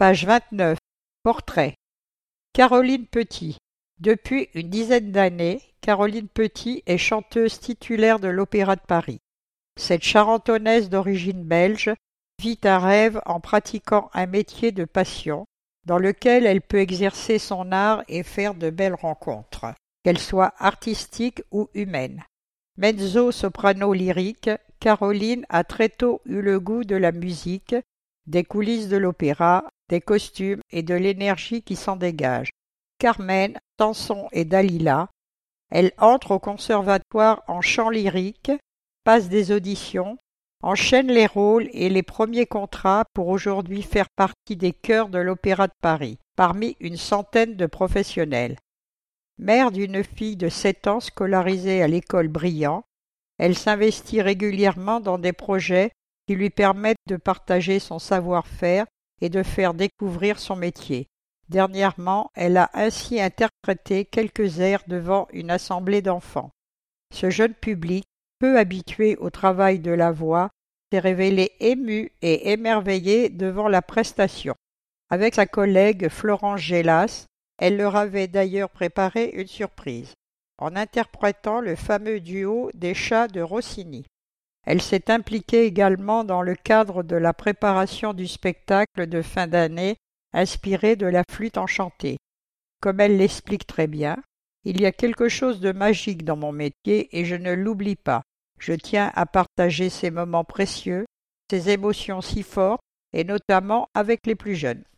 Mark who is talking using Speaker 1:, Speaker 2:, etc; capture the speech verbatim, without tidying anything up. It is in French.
Speaker 1: Page vingt-neuf. Portrait. Caroline Petit. Depuis une dizaine d'années, Caroline Petit est chanteuse titulaire de l'Opéra de Paris. Cette charentonnaise d'origine belge vit un rêve en pratiquant un métier de passion dans lequel elle peut exercer son art et faire de belles rencontres, qu'elles soient artistiques ou humaines. Mezzo-soprano lyrique, Caroline a très tôt eu le goût de la musique, des coulisses de l'opéra, des costumes et de l'énergie qui s'en dégage. Carmen, Samson et Dalila, elle entre au conservatoire en chant lyrique, passe des auditions, enchaîne les rôles et les premiers contrats pour aujourd'hui faire partie des chœurs de l'Opéra de Paris, parmi une centaine de professionnels. Mère d'une fille de sept ans scolarisée à l'école Briand, elle s'investit régulièrement dans des projets qui lui permettent de partager son savoir-faire et de faire découvrir son métier. Dernièrement, elle a ainsi interprété quelques airs devant une assemblée d'enfants. Ce jeune public, peu habitué au travail de la voix, s'est révélé ému et émerveillé devant la prestation. Avec sa collègue Florence Gélas, elle leur avait d'ailleurs préparé une surprise, en interprétant le fameux duo des chats de Rossini. Elle s'est impliquée également dans le cadre de la préparation du spectacle de fin d'année inspiré de la flûte enchantée. Comme elle l'explique très bien, il y a quelque chose de magique dans mon métier et je ne l'oublie pas. Je tiens à partager ces moments précieux, ces émotions si fortes, et notamment avec les plus jeunes.